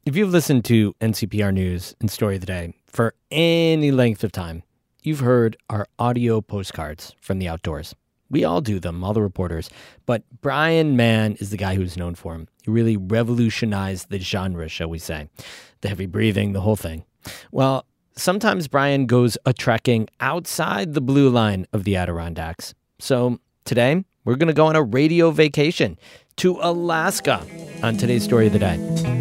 If you've listened to NCPR News and Story of the Day for any length of time, you've heard our audio postcards from the outdoors. We all do them, all the reporters, but Brian Mann is the guy who's known for them. He really revolutionized the genre, shall we say. The heavy breathing, the whole thing. Well, sometimes Brian goes a-trekking outside the blue line of the Adirondacks. So today, we're going to go on a radio vacation to Alaska on today's Story of the Day.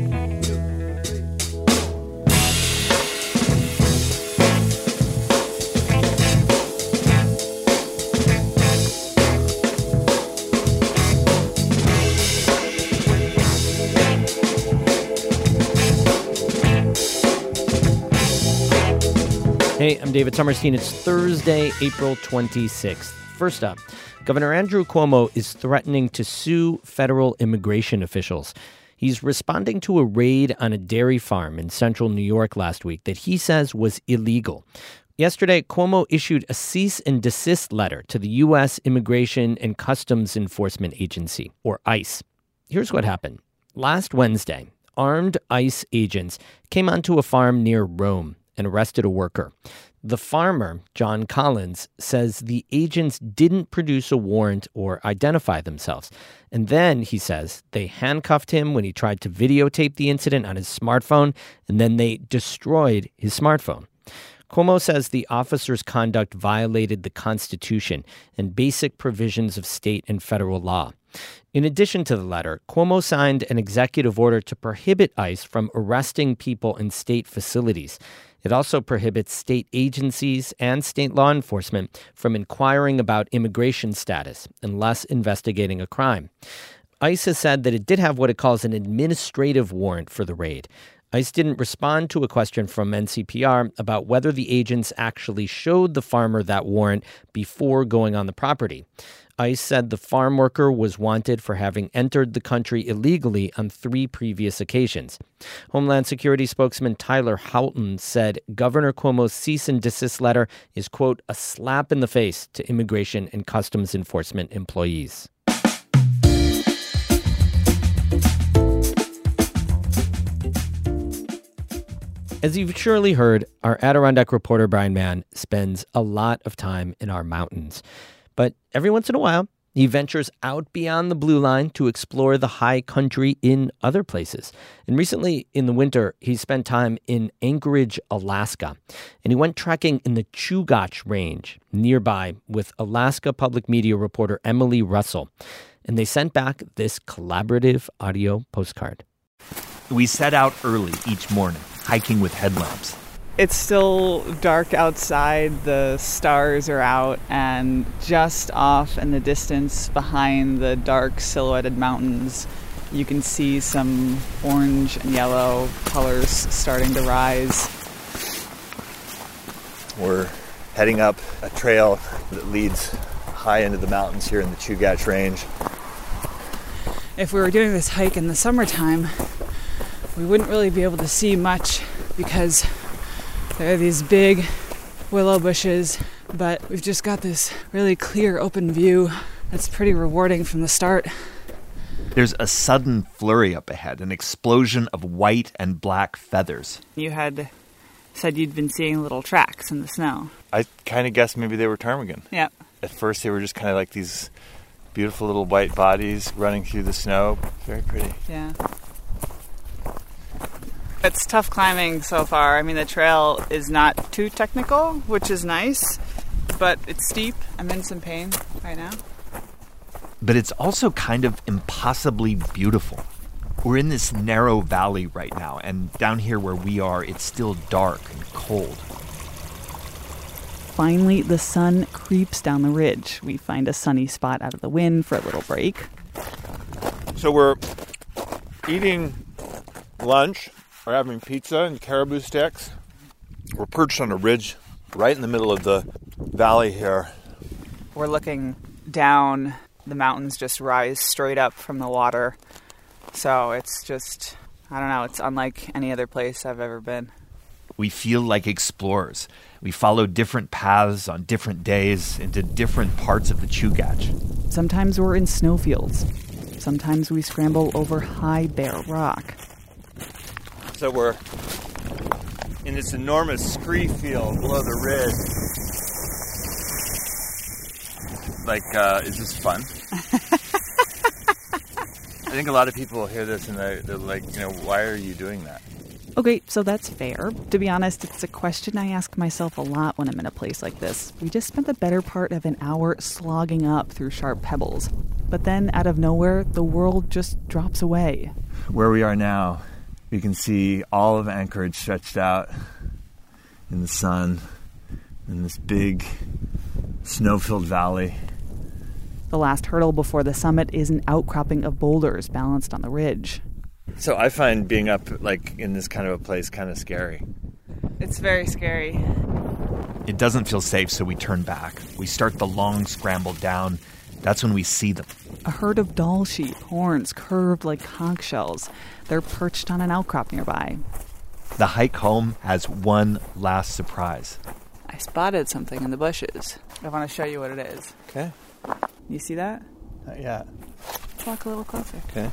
Hey, I'm David Sommerstein. It's Thursday, April 26th. First up, Governor Andrew Cuomo is threatening to sue federal immigration officials. He's responding to a raid on a dairy farm in central New York last week that he says was illegal. Yesterday, Cuomo issued a cease and desist letter to the U.S. Immigration and Customs Enforcement Agency, or ICE. Here's what happened. Last Wednesday, armed ICE agents came onto a farm near Rome and arrested a worker. The farmer, John Collins, says the agents didn't produce a warrant or identify themselves. And then, he says, they handcuffed him when he tried to videotape the incident on his smartphone, and then they destroyed his smartphone. Cuomo says the officers' conduct violated the Constitution and basic provisions of state and federal law. In addition to the letter, Cuomo signed an executive order to prohibit ICE from arresting people in state facilities. It also prohibits state agencies and state law enforcement from inquiring about immigration status unless investigating a crime. ICE has said that it did have what it calls an administrative warrant for the raid. ICE didn't respond to a question from NCPR about whether the agents actually showed the farmer that warrant before going on the property. ICE said the farm worker was wanted for having entered the country illegally on 3 previous occasions. Homeland Security spokesman Tyler Houghton said Governor Cuomo's cease and desist letter is, quote, a slap in the face to immigration and customs enforcement employees. As you've surely heard, our Adirondack reporter Brian Mann spends a lot of time in our mountains. But every once in a while, he ventures out beyond the blue line to explore the high country in other places. And recently, in the winter, he spent time in Anchorage, Alaska. And he went trekking in the Chugach Range nearby with Alaska Public Media reporter Emily Russell. And they sent back this collaborative audio postcard. We set out early each morning, hiking with headlamps. It's still dark outside, the stars are out, and just off in the distance behind the dark silhouetted mountains, you can see some orange and yellow colors starting to rise. We're heading up a trail that leads high into the mountains here in the Chugach Range. If we were doing this hike in the summertime, we wouldn't really be able to see much because there are these big willow bushes, but we've just got this really clear, open view that's pretty rewarding from the start. There's a sudden flurry up ahead, an explosion of white and black feathers. You had said you'd been seeing little tracks in the snow. I kind of guessed maybe they were ptarmigan. Yeah. At first they were just kind of like these beautiful little white bodies running through the snow. Very pretty. Yeah. It's tough climbing so far. I mean, the trail is not too technical, which is nice, but it's steep. I'm in some pain right now. But it's also kind of impossibly beautiful. We're in this narrow valley right now, and down here where we are, it's still dark and cold. Finally, the sun creeps down the ridge. We find a sunny spot out of the wind for a little break. So we're eating lunch. We're having pizza and caribou sticks. We're perched on a ridge right in the middle of the valley here. We're looking down. The mountains just rise straight up from the water. So it's just, I don't know, it's unlike any other place I've ever been. We feel like explorers. We follow different paths on different days into different parts of the Chugach. Sometimes we're in snowfields. Sometimes we scramble over high, bare rock. So we're in this enormous scree field below the ridge. Like, is this fun? I think a lot of people hear this and they're like, why are you doing that? Okay, so that's fair. To be honest, it's a question I ask myself a lot when I'm in a place like this. We just spent the better part of an hour slogging up through sharp pebbles. But then, out of nowhere, the world just drops away. Where we are now, we can see all of Anchorage stretched out in the sun in this big snow-filled valley. The last hurdle before the summit is an outcropping of boulders balanced on the ridge. So I find being up in this kind of a place kind of scary. It's very scary. It doesn't feel safe, so we turn back. We start the long scramble down. That's when we see them. A herd of Dall sheep, horns curved like conch shells. They're perched on an outcrop nearby. The hike home has one last surprise. I spotted something in the bushes. I want to show you what it is. Okay. You see that? Not yet. Walk a little closer. Okay.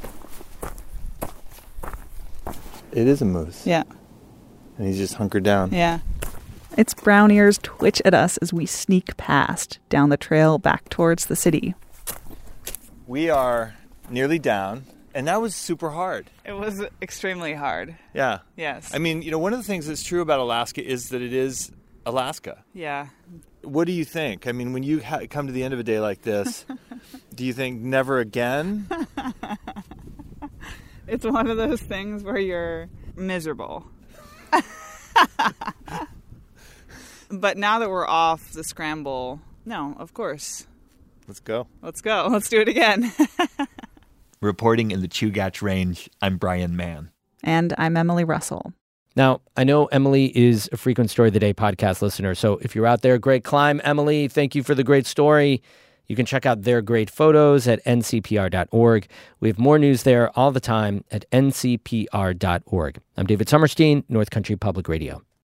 It is a moose. Yeah. And he's just hunkered down. Yeah. Its brown ears twitch at us as we sneak past, down the trail back towards the city. We are nearly down, and that was super hard. It was extremely hard. Yeah. Yes. I mean, one of the things that's true about Alaska is that it is Alaska. Yeah. What do you think? I mean, when you come to the end of a day like this, do you think never again? It's one of those things where you're miserable. But now that we're off the scramble, no, of course. Let's go. Let's go. Let's do it again. Reporting in the Chugach Range, I'm Brian Mann. And I'm Emily Russell. Now, I know Emily is a Frequent Story of the Day podcast listener, so if you're out there, great climb. Emily, thank you for the great story. You can check out their great photos at ncpr.org. We have more news there all the time at ncpr.org. I'm David Sommerstein, North Country Public Radio.